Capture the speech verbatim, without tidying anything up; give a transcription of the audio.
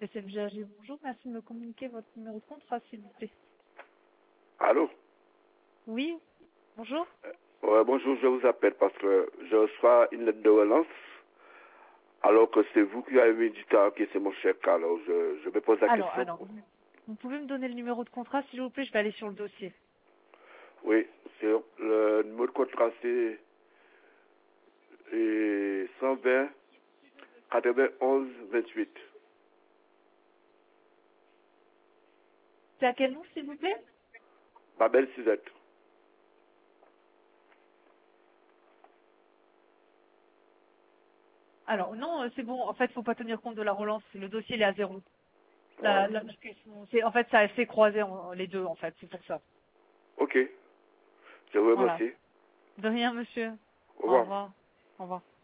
S F G A G, bonjour, merci de me communiquer votre numéro de contrat, s'il vous plaît. Allô? Oui, bonjour. Ouais, bonjour, je vous appelle parce que je reçois une lettre de relance, alors que c'est vous qui avez dit que c'est mon chèque. Alors, je, je me pose la Alors, question. alors, vous vous pouvez me donner le numéro de contrat, s'il vous plaît, je vais aller sur le dossier. Oui, c'est le numéro de contrat, c'est et cent vingt quatre-vingt-onze vingt-huit. C'est à quel nom, s'il vous plaît? Babel Suzette. Alors, non, euh, c'est bon, en fait, faut pas tenir compte de la relance, le dossier, il est à zéro. La, Ouais. la discussion, c'est, en fait, ça s'est croisé en- les deux, en fait, c'est pour ça. Ok, je vous Voilà. remercie. De rien, monsieur. Au Au revoir. revoir. Au revoir.